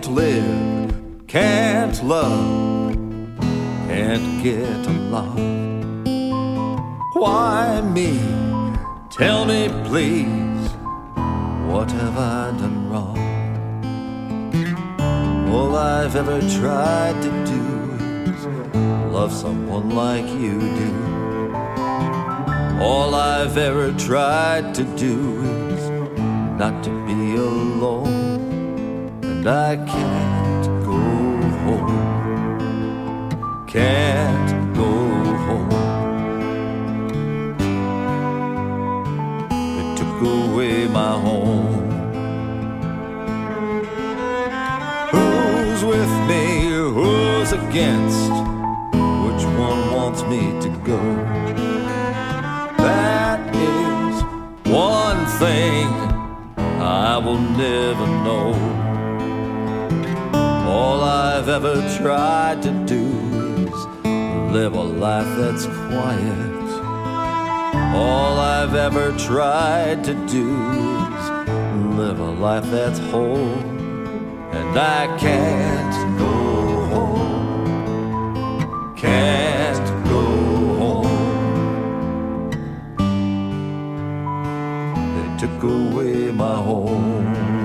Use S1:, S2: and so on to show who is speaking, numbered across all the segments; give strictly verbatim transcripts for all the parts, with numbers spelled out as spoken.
S1: live, can't love, can't get along. Why me? Tell me please, what have I done wrong? All I've ever tried to do is love someone like you do. All I've ever tried to do is not to be alone. And I can't go home, can't go home. It took away my home. Who's with me, who's against? Which one wants me to go? That is one thing I will never know. All I've ever tried to do is live a life that's quiet. All I've ever tried to do is live a life that's whole. And I can't go home, can't go home. They took away my home.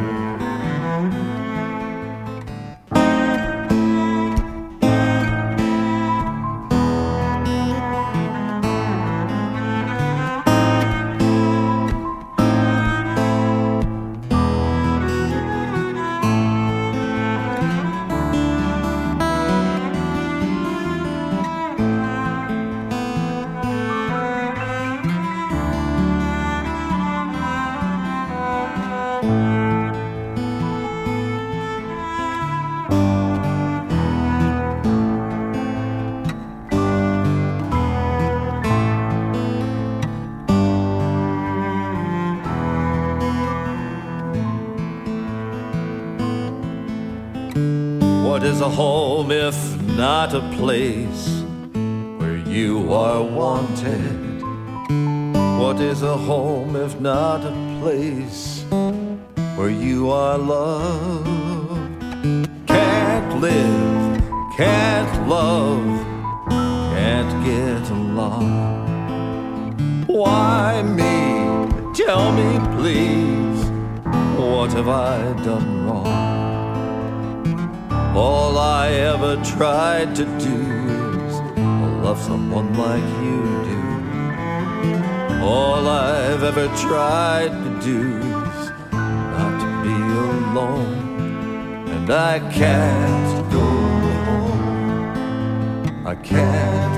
S1: What is a home if not a place where you are wanted? What is a home if not a place where you are loved? Can't live, can't love, can't get along. Why me? Tell me please, what have I done wrong? All I ever tried to do is love someone like you do. All I've ever tried to do is not to be alone. And I can't go home, I can't